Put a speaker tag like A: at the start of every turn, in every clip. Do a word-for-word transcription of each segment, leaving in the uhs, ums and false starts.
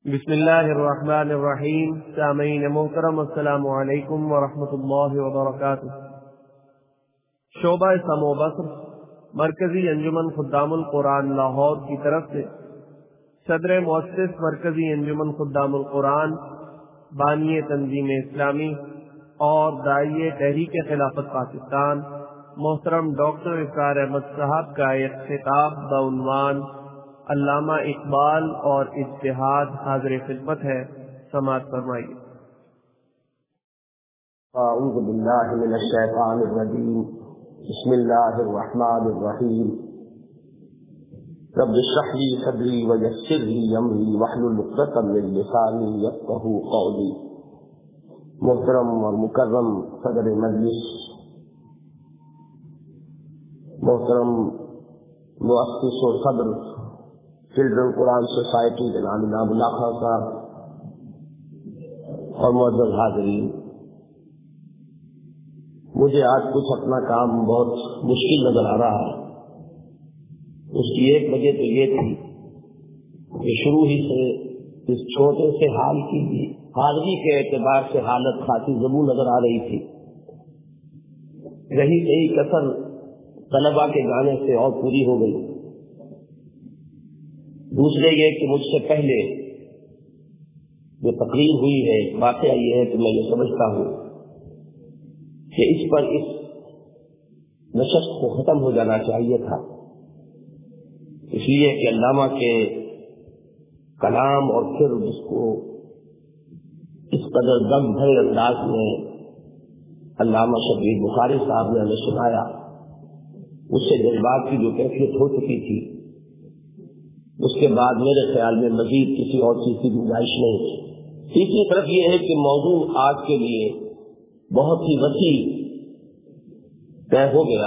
A: بسم اللہ الرحمن الرحیم۔ سامعین محترم، السلام علیکم ورحمۃ اللہ وبرکاتہ۔ شعبہ سمع و بصر مرکزی انجمن خدام القرآن لاہور کی طرف سے صدر مؤسس مرکزی انجمن خدام القرآن، بانی تنظیم اسلامی اور داعیہ تحریک خلافت پاکستان محترم ڈاکٹر اسرار احمد صاحب کا ایک خطاب بعنوان علامہ اقبال اور اجتہاد حاضر خدمت ہے، سماعت فرمائیے۔
B: اعوذ باللہ من الشیطان الرجیم، بسم اللہ الرحمن الرحیم۔ رب اشرح لی صدری ویسر لی امری واحلل عقدۃ من لسانی یفقہوا قولی۔ محترم اور مکرم صدر مجلس، محترم مؤسس و صدر چلڈرن قرآن سوسائٹی جناب انعام اللہ خان صاحب اور معزز حاضرین، مجھے آج کچھ اپنا کام بہت مشکل نظر آ رہا ہے۔ اس کی ایک وجہ تو یہ تھی کہ شروع ہی سے اس چھوٹے سے حال کی بھی حاضری کے اعتبار سے حالت خاصی زبوں نظر آ رہی تھی۔ رہی صحیح کثر طلبا کے جانے سے اور پوری ہو گئی۔ دوسرے یہ کہ مجھ سے پہلے جو تقریر ہوئی ہے، واقعہ یہ ہے کہ میں یہ سمجھتا ہوں کہ اس پر اس نشست کو ختم ہو جانا چاہیے تھا، اس لیے کہ علامہ کے کلام اور پھر اس کو اس قدر دم بھرے انداز میں علامہ شبیر بخاری صاحب نے ہمیں سنایا، اس سے جذبات کی جو کیفیت ہو چکی تھی، اس کے بعد میرے خیال میں مزید کسی اور چیز کی گنجائش نہیں تھی۔ تیسری طرف یہ ہے کہ موضوع آج کے لیے بہت ہی وسیع طے ہو گیا۔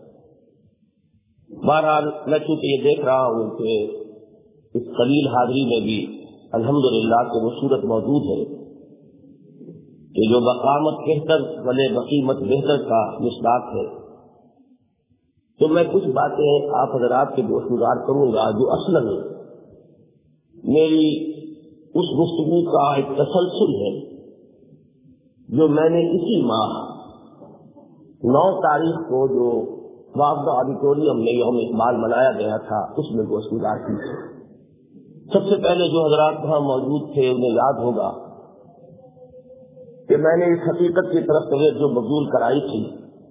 B: بہرحال میں چونکہ یہ دیکھ رہا ہوں کہ اس قلیل حاضری میں بھی الحمدللہ کہ وہ صورت موجود ہے کہ جو بقامت بہتر بلے بقیمت بہتر کا مصداق ہے، تو میں کچھ باتیں آپ حضرات کے گوش گزار کروں گا جو اصلاً میری اس گفتگو کا ایک تسلسل ہے جو میں نے اسی ماہ نو تاریخ کو جو واغدہ آڈیٹوریم میں یوم اقبال منایا گیا تھا اس میں گوش گزار کی تھی۔ سب سے پہلے جو حضرات وہاں موجود تھے انہیں یاد ہوگا کہ میں نے اس حقیقت کی طرف توجہ مبذول کرائی تھی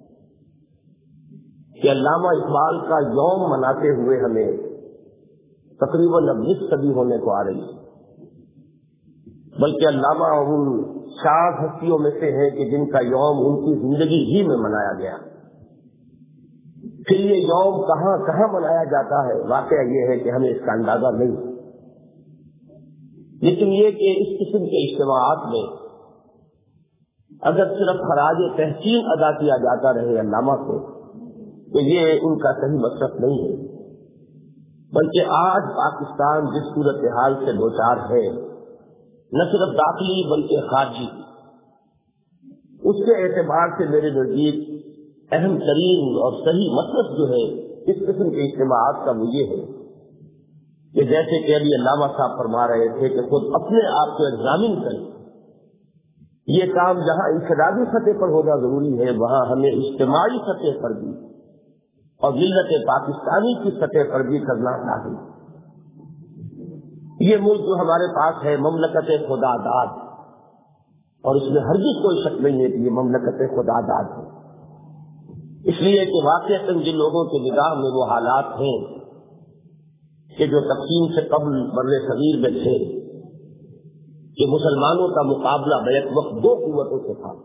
B: کہ علامہ اقبال کا یوم مناتے ہوئے ہمیں تقریباً اب نصف صدی ہونے کو آ رہی ہے، بلکہ علامہ ان شاذ ہستیوں میں سے ہیں کہ جن کا یوم ان کی زندگی ہی میں منایا گیا۔ پھر یہ یوم کہاں کہاں منایا جاتا ہے، واقعہ یہ ہے کہ ہمیں اس کا اندازہ نہیں، لیکن یہ کہ اس قسم کے اجتماعات میں اگر صرف خراج تحسین ادا کیا جاتا رہے علامہ کو تو یہ ان کا صحیح مصرف نہیں ہے، بلکہ آج پاکستان جس صورتحال سے دوچار ہے، نہ صرف داخلی بلکہ خارجی، اس کے اعتبار سے میرے نزدیک اہم ترین اور صحیح مصرف جو ہے اس قسم کے اجتماعات کا وہ یہ ہے کہ جیسے کہ ابھی علامہ صاحب فرما رہے تھے کہ خود اپنے آپ کو ایگزامن کریں۔ یہ کام جہاں انفرادی سطح پر ہونا ضروری ہے، وہاں ہمیں اجتماعی سطح پر بھی اور ملت پاکستانی کی سطح پر بھی کرنا چاہیے۔ یہ ملک جو ہمارے پاس ہے مملکت خدا داد، اور اس میں ہرگز کوئی شک نہیں ہے کہ یہ مملکت خدا داد ہے، اس لیے کہ واقعتاً جن لوگوں کے نگاہ میں وہ حالات ہیں کہ جو تقسیم سے قبل بر صغیر میں تھے کہ مسلمانوں کا مقابلہ بیک وقت دو قوتوں سے تھا،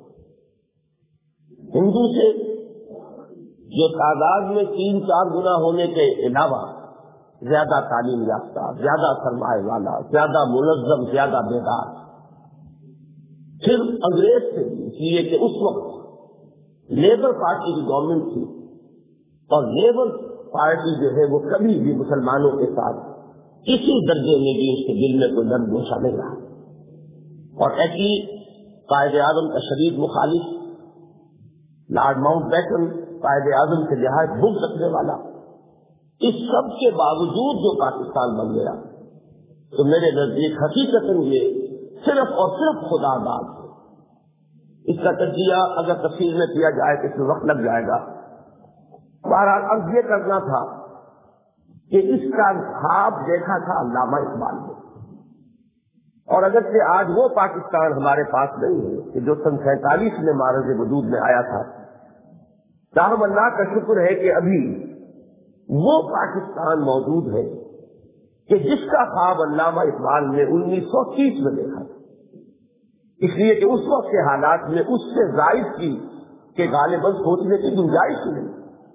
B: ہندو سے جو تعداد میں تین چار گنا ہونے کے علاوہ زیادہ تعلیم یافتہ، زیادہ سرمایہ والا، زیادہ منظم، زیادہ بیدار، پھر انگریز سے بھی، اس لیے کہ اس وقت لیبر پارٹی کی گورنمنٹ تھی اور لیبر پارٹی جو ہے وہ کبھی بھی مسلمانوں کے ساتھ کسی درجے میں بھی اس کے دل میں کوئی درد گوشہ نہیں رہا، اور ایسی قائد اعظم کا شدید مخالف، lord Mount beaten Quaid Azam سے نہایت بغض رکھنے والا، اس سب کے باوجود جو پاکستان بن گیا تو میرے نزدیک حقیقت یہ صرف اور صرف خدا داد ہے. اس کا تجزیہ اگر تفصیل میں کیا جائے تو اس میں وقت لگ جائے گا. بہرحال عرض یہ کرنا تھا کہ اس کا خواب دیکھا تھا علامہ اقبال نے، اور اگر سے آج وہ پاکستان ہمارے پاس نہیں ہے کہ جو سن سینتالیس میں معرض وجود میں آیا تھا، تاہم اللہ کا شکر ہے کہ ابھی وہ پاکستان موجود ہے کہ جس کا خواب علامہ اقبال نے انیس سو تیس میں دیکھا تھا. اس لیے کہ اس وقت کے حالات میں اس سے زائد کی کہ غالباً سوچنے کی گنجائش نہیں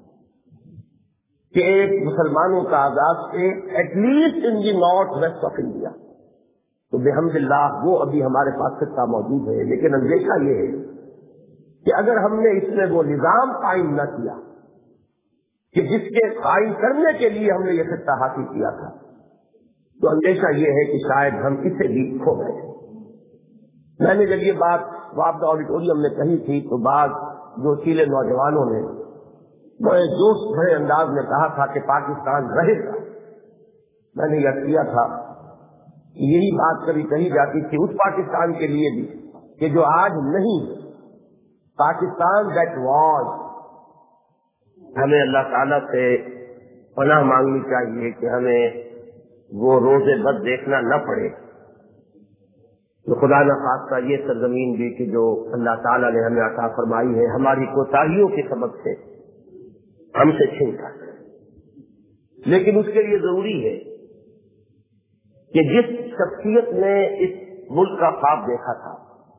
B: کہ ایک مسلمانوں کا آغاز at least in the north west of India. تو بحمد اللہ وہ ابھی ہمارے پاس خطہ موجود ہے. لیکن اندیشہ یہ ہے کہ اگر ہم نے اس میں وہ نظام قائم نہ کیا کہ جس کے قائم کرنے کے لیے ہم نے یہ خطہ حاصل کیا تھا، تو اندیشہ یہ ہے کہ شاید ہم اسے بھی کھو گئے. میں نے جب یہ بات وابدہ آڈیٹوریم میں کہی تھی تو بعض جو چیلے نوجوانوں نے بڑے جوش بھرے انداز میں کہا تھا کہ پاکستان رہے گا. میں نے یہ کیا تھا کہ یہی بات کبھی کہی جاتی تھی اس پاکستان کے لیے بھی کہ جو آج نہیں ہے. Pakistan that was. ہمیں اللہ تعالیٰ سے پناہ مانگنی چاہیے کہ ہمیں وہ روزے بد دیکھنا نہ پڑے. تو خدا نہ خواستہ یہ سرزمین بھی کہ جو اللہ تعالیٰ نے ہمیں عطا فرمائی ہے ہماری کوتاہیوں کے سبب سے ہم سے چھین کر. لیکن اس کے لیے ضروری ہے کہ جس شخصیت نے اس ملک کا خواب دیکھا تھا،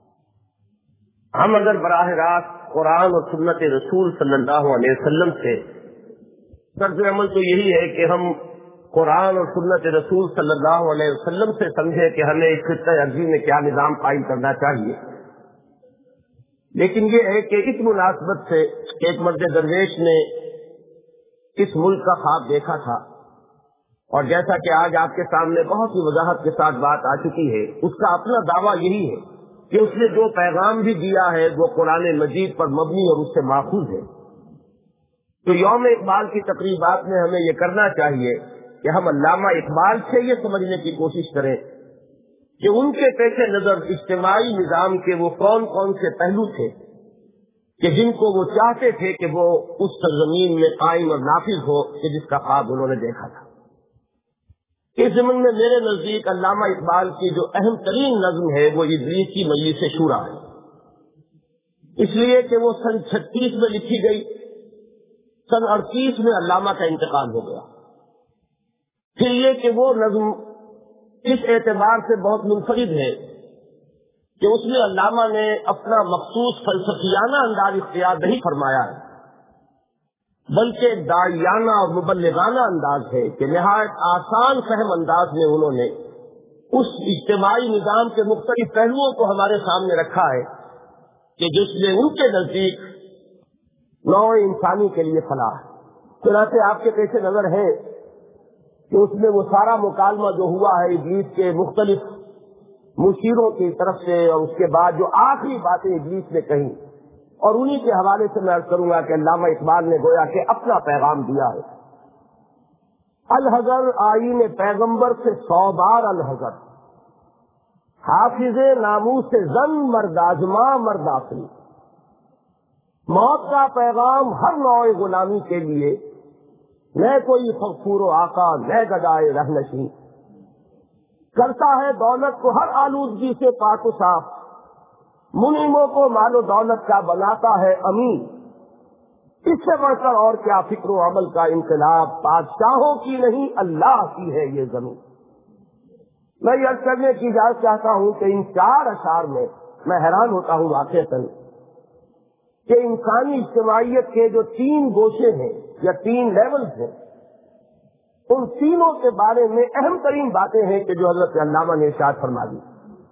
B: ہم اگر براہ راست قرآن اور سنت رسول صلی اللہ علیہ وسلم سے طرز عمل تو یہی ہے کہ ہم قرآن اور سنت رسول صلی اللہ علیہ وسلم سے سمجھے کہ ہمیں اس خطہ عرضی میں کیا نظام قائم کرنا چاہیے. لیکن یہ ہے کہ اس مناسبت سے ایک مرد درویش نے اس ملک کا خواب دیکھا تھا، اور جیسا کہ آج آپ کے سامنے بہت ہی وضاحت کے ساتھ بات آ چکی ہے، اس کا اپنا دعویٰ یہی ہے کہ اس نے جو پیغام بھی دیا ہے وہ قرآن مجید پر مبنی اور اس سے ماخوذ ہے. تو یوم اقبال کی تقریبات میں ہمیں یہ کرنا چاہیے کہ ہم علامہ اقبال سے یہ سمجھنے کی کوشش کریں کہ ان کے پیش نظر اجتماعی نظام کے وہ کون کون سے پہلو تھے کہ جن کو وہ چاہتے تھے کہ وہ اس سرزمین میں قائم اور نافذ ہو کہ جس کا خواب انہوں نے دیکھا تھا. اس ضمن میں میرے نزدیک علامہ اقبال کی جو اہم ترین نظم ہے وہ ادریس کی مجلس شورا ہے، اس لیے کہ وہ سن چھتیس میں لکھی گئی، سن اڑتیس میں علامہ کا انتقال ہو گیا. پھر یہ کہ وہ نظم اس اعتبار سے بہت منفرد ہے کہ اس میں علامہ نے اپنا مخصوص فلسفیانہ انداز اختیار نہیں فرمایا ہے، بلکہ داعیانہ اور مبلغانہ انداز ہے کہ نہایت آسان فہم انداز میں انہوں نے اس اجتماعی نظام کے مختلف پہلوؤں کو ہمارے سامنے رکھا ہے کہ جس میں ان کے نزدیک نوع انسانی کے لیے فلاح ہے. چنانچہ آپ کے پیش نظر ہے کہ اس میں وہ سارا مکالمہ جو ہوا ہے ابلیس کے مختلف مشیروں کی طرف سے، اور اس کے بعد جو آخری باتیں ابلیس نے کہیں، اور انہی کے حوالے سے میں عرض کروں گا کہ علامہ اقبال نے گویا کہ اپنا پیغام دیا ہے. الحذر آئین پیغمبر سے سو بار الحذر، حافظ ناموس سے زن مرد آزما مرد آفری. موت کا پیغام ہر نوع غلامی کے لیے، نہ کوئی فخور و آقا نہ گدائے رہنشین. کرتا ہے دولت کو ہر آلودگی سے پاک و صاف، منیموں کو مال و دولت کا بناتا ہے امین. اس سے بڑھ کر اور کیا فکر و عمل کا انقلاب، بادشاہوں کی نہیں اللہ کی ہے یہ زمین. میں یہ عرض کرنے کی اجازت چاہتا ہوں کہ ان چار اشعار میں میں حیران ہوتا ہوں واقعتاً کہ انسانی اجتماعیت کے جو تین گوشے ہیں یا تین لیولز ہیں، ان تینوں کے بارے میں اہم ترین باتیں ہیں کہ جو حضرت علامہ نے ارشاد فرما دی.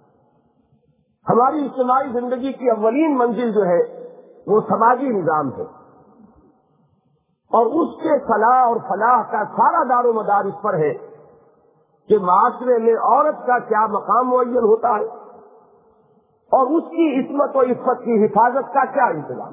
B: ہماری اجتماعی زندگی کی اولین منزل جو ہے وہ سماجی نظام ہے، اور اس کے فلاح اور فلاح کا سارا دار و مدار اس پر ہے کہ معاشرے میں عورت کا کیا مقام معین ہوتا ہے اور اس کی عصمت و عفت کی حفاظت کا کیا انتظام.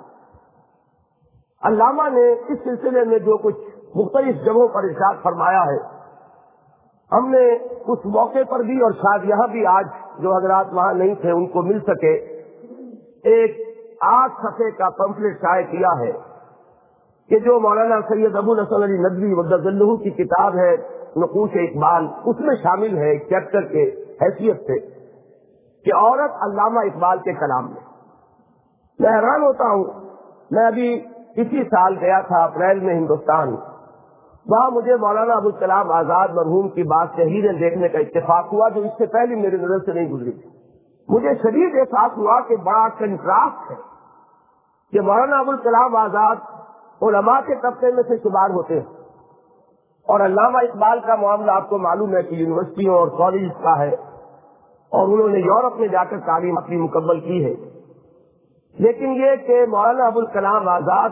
B: علامہ نے اس سلسلے میں جو کچھ مختلف جگہوں پر ارشاد فرمایا ہے ہم نے اس موقع پر بھی اور شاید یہاں بھی آج جو حضرات وہاں نہیں تھے ان کو مل سکے ایک آٹھ صفحے کا پمفلٹ شائع کیا ہے کہ جو مولانا سید ابو نصر علی ندوی مدد اللہ کی کتاب ہے نقوش اقبال، اس میں شامل ہے ایک چیپٹر کے حیثیت سے کہ عورت علامہ اقبال کے کلام میں. میں حیران ہوتا ہوں. میں ابھی اسی سال گیا تھا اپریل میں ہندوستان. وہاں مجھے مولانا ابوالکلام آزاد مرحوم کی بات تحریریں دیکھنے کا اتفاق ہوا جو اس سے پہلے میری نظر سے نہیں گزری تھی. مجھے شدید احساس ہوا کہ بڑا کنٹراسٹ ہے کہ مولانا ابوالکلام آزاد علماء کے طبقے میں سے شمار ہوتے ہیں اور علامہ اقبال کا معاملہ آپ کو معلوم ہے کہ یونیورسٹیوں اور کالج کا ہے اور انہوں نے یورپ میں جا کر تعلیم اپنی مکمل کی ہے. لیکن یہ کہ مولانا ابوالکلام آزاد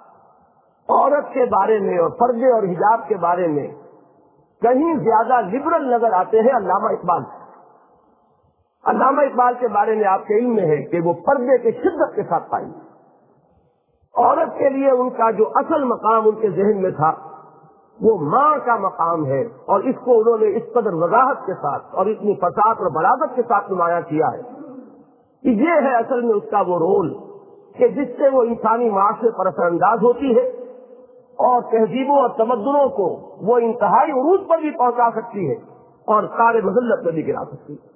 B: عورت کے بارے میں اور پردے اور حجاب کے بارے میں کہیں زیادہ لبرل نظر آتے ہیں علامہ اقبال. علامہ اقبال کے بارے میں آپ کے علم میں ہے کہ وہ پردے کے شدت کے ساتھ پائی. عورت کے لیے ان کا جو اصل مقام ان کے ذہن میں تھا وہ ماں کا مقام ہے اور اس کو انہوں نے اس قدر وضاحت کے ساتھ اور اتنی فصاحت اور بلاغت کے ساتھ نمایاں کیا ہے کہ یہ ہے اصل میں اس کا وہ رول کہ جس سے وہ انسانی معاشرے پر اثر انداز ہوتی ہے اور تہذیبوں اور تمدنوں کو وہ انتہائی عروج پر بھی پہنچا سکتی ہے اور سارے مذلت میں بھی گرا سکتی ہے.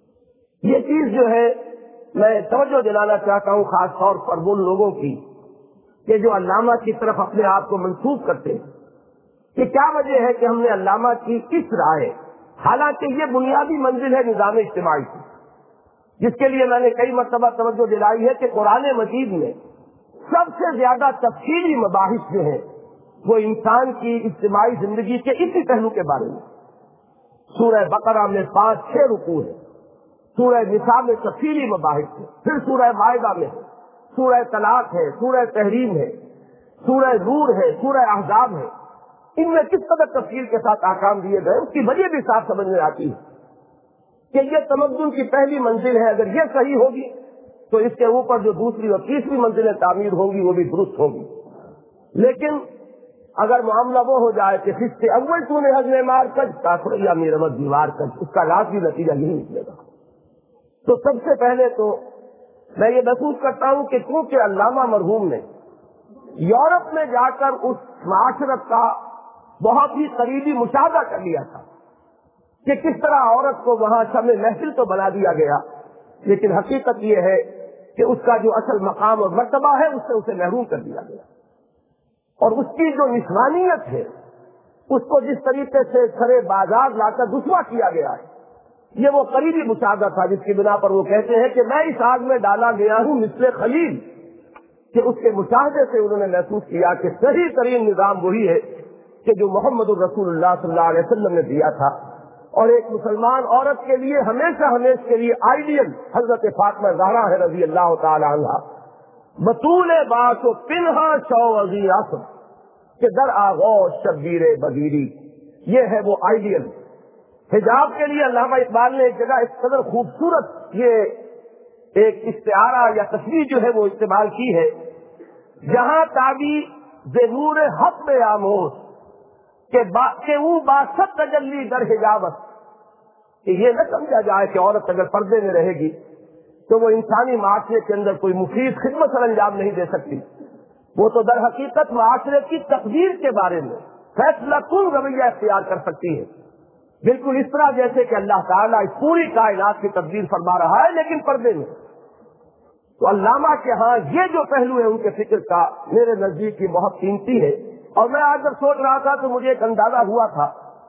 B: یہ چیز جو ہے میں توجہ دلانا چاہتا ہوں خاص طور پر وہ لوگوں کی کہ جو علامہ کی طرف اپنے آپ کو منسوب کرتے ہیں کہ کیا وجہ ہے کہ ہم نے علامہ کی اس رائے، حالانکہ یہ بنیادی منزل ہے نظام اجتماعی کی جس کے لیے میں نے کئی مرتبہ توجہ دلائی ہے کہ قرآن مجید میں سب سے زیادہ تفصیلی مباحث جو ہیں وہ انسان کی اجتماعی زندگی کے اسی پہلو کے بارے میں. سورہ بقرہ میں پانچ چھ رکوع ہے، سورہ نساء میں تفصیلی مباحث ہے، پھر سورہ مائدہ میں ہے، سورہ طلاق ہے، سورہ تحریم ہے، سورہ نور ہے، سورہ احزاب ہے. ان میں کس قدر تفصیل کے ساتھ احکام دیے گئے اس کی وجہ بھی صاف سمجھ میں آتی ہے کہ یہ تمدن کی پہلی منزل ہے. اگر یہ صحیح ہوگی تو اس کے اوپر جو دوسری اور تیسری منزلیں تعمیر ہوں گی وہ بھی درست ہوگی. لیکن اگر معاملہ وہ ہو جائے کہ خس سے اول تو نے ہضم مار کر کافریا میرمت دیوار کر، اس کا لازمی نتیجہ یہی نکلے گا. تو سب سے پہلے تو میں یہ محسوس کرتا ہوں کہ کیونکہ علامہ مرحوم نے یورپ میں جا کر اس معاشرت کا بہت ہی قریبی مشاہدہ کر لیا تھا کہ کس طرح عورت کو وہاں شمع محفل تو بنا دیا گیا لیکن حقیقت یہ ہے کہ اس کا جو اصل مقام اور مرتبہ ہے اس سے اسے محروم کر دیا گیا اور اس کی جو نسوانیت ہے اس کو جس طریقے سے سرے بازار لا کر رسوا کیا گیا ہے یہ وہ قریبی مشاہدہ تھا جس کی بنا پر وہ کہتے ہیں کہ میں اس آگ میں ڈالا گیا ہوں مثل خلیل، کہ اس کے مشاہدے سے انہوں نے محسوس کیا کہ صحیح ترین نظام وہی ہے کہ جو محمد الرسول اللہ صلی اللہ علیہ وسلم نے دیا تھا اور ایک مسلمان عورت کے لیے ہمیشہ ہمیشہ کے لیے آئیڈیل حضرت فاطمہ زہرا ہے رضی اللہ تعالی عنہا. بطول باس و پنہا شو عزی آسم کہ در آغوش شبیر بدیری، یہ ہے وہ آئیڈیل. حجاب کے لیے علامہ اقبال نے ایک جگہ اس قدر خوبصورت یہ ایک استعارہ یا تصویر جو ہے وہ استعمال کی ہے جہاں تعبیر نور حق میں آموز کہ با کہ وہ باسط تجلی در حجابت، کہ یہ نہ سمجھا جائے کہ عورت اگر پردے میں رہے گی تو وہ انسانی معاشرے کے اندر کوئی مفید خدمت سر انجام نہیں دے سکتی. وہ تو در حقیقت معاشرے کی تقدیر کے بارے میں فیصلہ کن رویہ اختیار کر سکتی ہے، بالکل اس طرح جیسے کہ اللہ تعالیٰ اس پوری کائنات کی تبدیل فرما رہا ہے لیکن پردے میں. تو علامہ کے ہاں یہ جو پہلو ہے ان کے فکر کا میرے نزدیک یہ بہت قیمتی ہے. اور میں آج جب سوچ رہا تھا تو مجھے ایک اندازہ ہوا تھا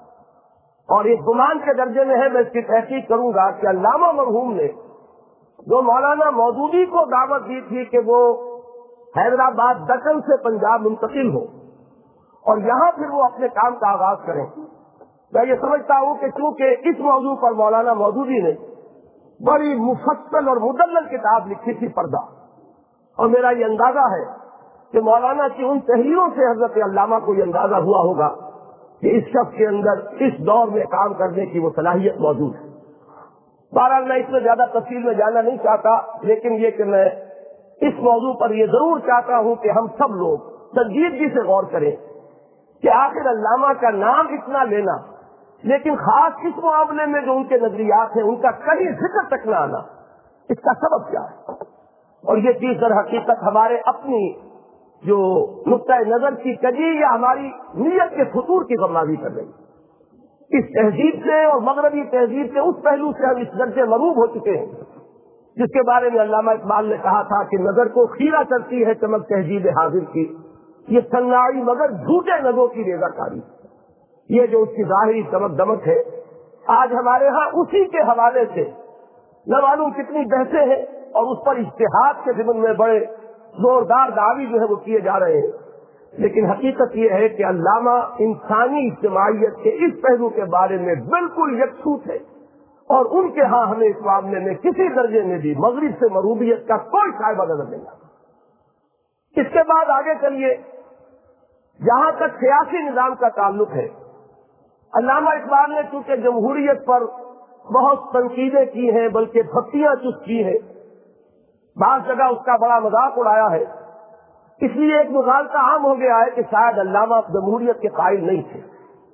B: اور یہ گمان کے درجے میں ہے، میں اس کی تحقیق کروں گا کہ علامہ مرحوم نے جو مولانا مودودی کو دعوت دی تھی کہ وہ حیدرآباد دکن سے پنجاب منتقل ہو اور یہاں پھر وہ اپنے کام کا آغاز کریں، میں یہ سمجھتا ہوں کہ چونکہ اس موضوع پر مولانا مودودی نے بڑی مفصل اور مدلل کتاب لکھی تھی پردہ، اور میرا یہ اندازہ ہے کہ مولانا کی ان تحریروں سے حضرت علامہ کو یہ اندازہ ہوا ہوگا کہ اس شخص کے اندر اس دور میں کام کرنے کی وہ صلاحیت موجود ہے. بہرحال میں اس میں زیادہ تفصیل میں جانا نہیں چاہتا، لیکن یہ کہ میں اس موضوع پر یہ ضرور چاہتا ہوں کہ ہم سب لوگ سنجیدگی سے غور کریں کہ آخر علامہ کا نام اتنا لینا
C: لیکن خاص اس معاملے میں جو ان کے نظریات ہیں ان کا کہیں ذکر تک نہ آنا، اس کا سبب کیا ہے؟ اور یہ چیز در حقیقت ہمارے اپنی جو نقطۂ نظر کی کجی یا ہماری نیت کے فطور کی غمازی کر رہی۔ اس تہذیب سے اور مغربی تہذیب کے اس پہلو سے ہم اس درجے مروب ہو چکے ہیں جس کے بارے میں علامہ اقبال نے کہا تھا کہ نظر کو خیرہ کرتی ہے چمک تہذیب حاضر کی، یہ سنائی مگر جھوٹے نظروں کی ریزہ کاری۔ یہ جو اس کی ظاہری چمک دمک ہے آج ہمارے ہاں اسی کے حوالے سے نہ معلوم کتنی بحثیں ہیں اور اس پر اجتہاد کے ضمن میں بڑے زوردار دعوی جو ہے وہ کیے جا رہے ہیں، لیکن حقیقت یہ ہے کہ علامہ انسانی اجتماعیت کے اس پہلو کے بارے میں بالکل یکسو تھے، اور ان کے ہاں ہمیں اس معاملے میں کسی درجے میں بھی مغرب سے مروبیت کا کوئی شائبہ نظر نہیں آتا۔ اس کے بعد آگے چلیے، جہاں تک سیاسی نظام کا تعلق ہے، علامہ اقبال نے چونکہ جمہوریت پر بہت تنقیدیں کی ہیں بلکہ پھپتیاں چست کی ہیں، بعض جگہ اس کا بڑا مذاق اڑایا ہے، اس لیے ایک مغالطہ عام ہو گیا ہے کہ شاید علامہ جمہوریت کے قائل نہیں تھے۔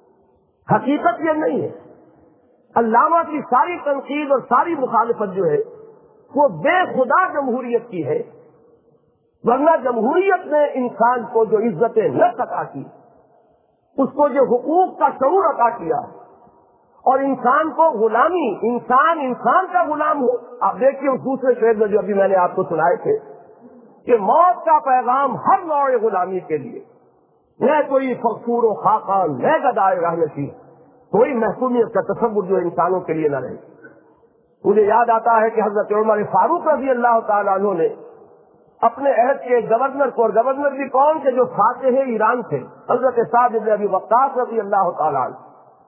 C: حقیقت یہ نہیں ہے، علامہ کی ساری تنقید اور ساری مخالفت جو ہے وہ بے خدا جمہوریت کی ہے، ورنہ جمہوریت نے انسان کو جو عزت نفس عطا کی، اس کو جو حقوق کا شعور عطا کیا اور انسان کو غلامی، انسان انسان کا غلام ہو۔ آپ دیکھیے اس دوسرے شعر میں جو ابھی میں نے آپ کو سنائے تھے کہ موت کا پیغام ہر نوع غلامی کے لیے، نہ کوئی فخور و خاقان نہ گدائے رہنشی، کوئی محکومیت کا تصور جو انسانوں کے لیے نہ رہے۔ مجھے یاد آتا ہے کہ حضرت عمر فاروق رضی اللہ تعالیٰ عنہ نے اپنے عہد کے گورنر کو، اور گورنر بھی کون کے جو فاتح ایران تھے، حضرت سعد بن ابی وقاص رضی اللہ تعالیٰ عنہ،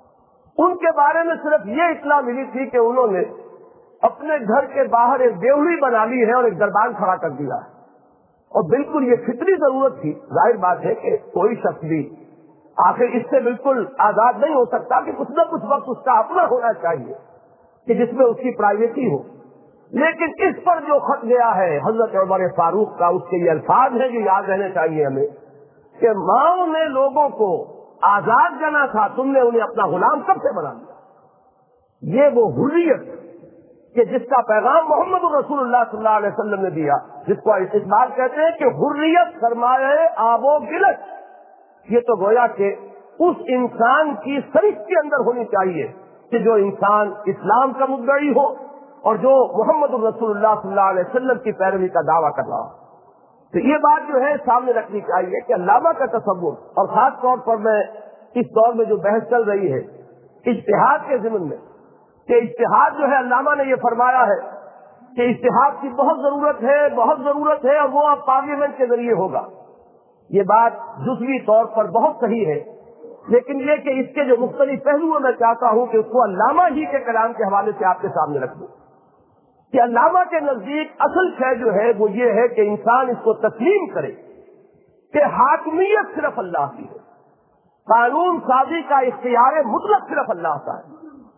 C: ان کے بارے میں صرف یہ اطلاع ملی تھی کہ انہوں نے اپنے گھر کے باہر ایک دیوڑی بنا لی ہے اور ایک دربان کھڑا کر دیا ہے، اور بالکل یہ فطری ضرورت تھی۔ ظاہر بات ہے کہ کوئی شخص بھی آخر اس سے بالکل آزاد نہیں ہو سکتا کہ کچھ نہ کچھ وقت اس کا اپنا ہونا چاہیے کہ جس میں اس کی پرائیویسی ہو، لیکن اس پر جو خط گیا ہے حضرت عمر فاروق کا، اس کے یہ الفاظ ہیں جو یاد رہنے چاہیے ہمیں کہ ماؤں نے لوگوں کو آزاد جانا تھا، تم نے انہیں اپنا غلام کب سے بنا لیا۔ یہ وہ حریت کہ جس کا پیغام محمد رسول اللہ صلی اللہ علیہ وسلم نے دیا، جس کو استعمال کہتے ہیں کہ حریت سرمایہ آب و گلت، یہ تو گویا کہ اس انسان کی سرشت کے اندر ہونی چاہیے کہ جو انسان اسلام کا مدعی ہو اور جو محمد رسول اللہ صلی اللہ علیہ وسلم کی پیروی کا دعویٰ کر رہا ہو۔ تو یہ بات جو ہے سامنے رکھنی چاہیے کہ علامہ کا تصور، اور خاص طور پر میں اس دور میں جو بحث چل رہی ہے اجتہاد کے ضمن میں، کہ اجتہاد جو ہے علامہ نے یہ فرمایا ہے کہ اجتہاد کی بہت ضرورت ہے، بہت ضرورت ہے، اور وہ اب پارلیمنٹ کے ذریعے ہوگا۔ یہ بات جزوی طور پر بہت صحیح ہے، لیکن یہ کہ اس کے جو مختلف پہلو میں چاہتا ہوں کہ اس کو علامہ ہی کے کلام کے حوالے سے آپ کے سامنے رکھ دوں کہ علامہ کے نزدیک اصل شے جو ہے وہ یہ ہے کہ انسان اس کو تسلیم کرے کہ حاکمیت صرف اللہ کی ہے، قانون سازی کا اختیار مطلق صرف اللہ کا ہے،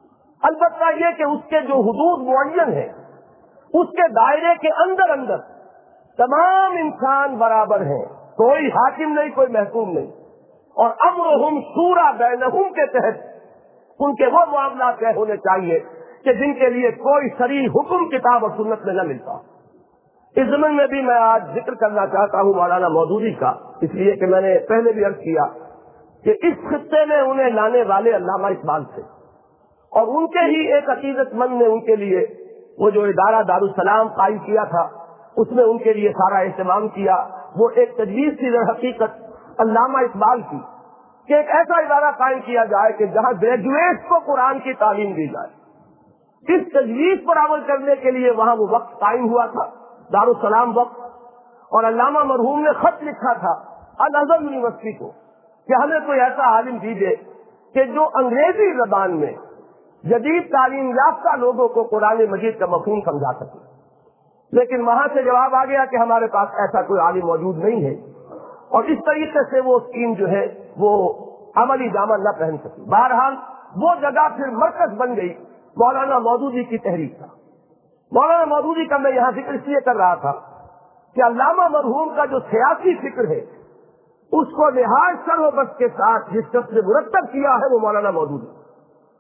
C: البتہ یہ کہ اس کے جو حدود معین ہیں اس کے دائرے کے اندر اندر تمام انسان برابر ہیں، کوئی حاکم نہیں، کوئی محکوم نہیں، اور امرہم شورا بینہم کے تحت ان کے وہ معاملات طے ہونے چاہیے کہ جن کے لیے کوئی صریح حکم کتاب اور سنت میں نہ ملتا۔ اس ضمن میں بھی میں آج ذکر کرنا چاہتا ہوں مولانا مودودی کا، اس لیے کہ میں نے پہلے بھی عرض کیا کہ اس خطے میں انہیں لانے والے علامہ اقبال تھے، اور ان کے ہی ایک عقیدت مند نے ان کے لیے وہ جو ادارہ دارالسلام قائم کیا تھا، اس میں ان کے لیے سارا اہتمام کیا۔ وہ ایک تجویز تھی در حقیقت علامہ اقبال کی کہ ایک ایسا ادارہ قائم کیا جائے کہ جہاں گریجویٹ کو قرآن کی تعلیم دی جائے۔ اس تجویز پر عمل کرنے کے لیے وہاں وہ وقت قائم ہوا تھا، دارالسلام وقت، اور علامہ مرحوم نے خط لکھا تھا الازہر یونیورسٹی کو کہ ہمیں کوئی ایسا عالم دیجیے کہ جو انگریزی زبان میں جدید تعلیم یافتہ لوگوں کو قرآن مجید کا مفہوم سمجھا سکے، لیکن وہاں سے جواب آ گیا کہ ہمارے پاس ایسا کوئی عالم موجود نہیں ہے، اور اس طریقے سے وہ اسکیم جو ہے وہ عملی دامن نہ پہن سکی۔ بہرحال وہ جگہ پھر مرکز بن گئی مولانا مودودی کی تحریک کا۔ مولانا مودودی کا میں یہاں ذکر اس لیے کر رہا تھا کہ علامہ مرحوم کا جو سیاسی فکر ہے اس کو نہایت سر و بس کے ساتھ جس شخص نے مرتب کیا ہے وہ مولانا مودودی،